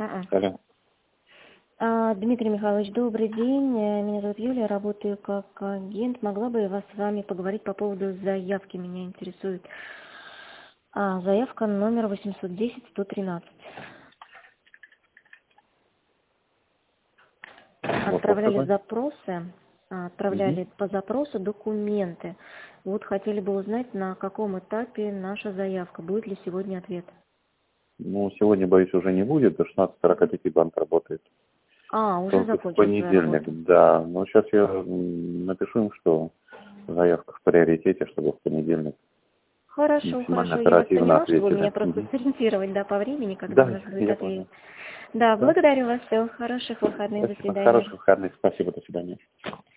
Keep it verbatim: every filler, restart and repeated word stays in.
М-м. Алло. А, Дмитрий Михайлович, добрый день. Э, Меня зовут Юлия, работаю как агент. Могла бы я вас с вами поговорить по поводу заявки? Меня интересует а, заявка номер восемьсот десять сто тринадцать. Вопрос Отправляли какой? запросы, а, Мгм. отправляли по запросу документы. Вот хотели бы узнать, на каком этапе наша заявка, будет ли сегодня ответ. Ну, сегодня, боюсь, уже не будет, до шестнадцати сорока пяти банк работает. А, уже Только в закончил свою понедельник, работу. да. Но сейчас я м, напишу им, что заявка в приоритете, чтобы в понедельник Хорошо, максимально хорошо. Я вас оперативно поняла, чтобы меня ответили. просто Мгм. сориентировать, да, по времени, когда у Да, нас будет я ответ. понял. Да, Да. благодарю вас. Всего хороших выходных. До Спасибо. свидания. Хороших выходных. Спасибо. До свидания.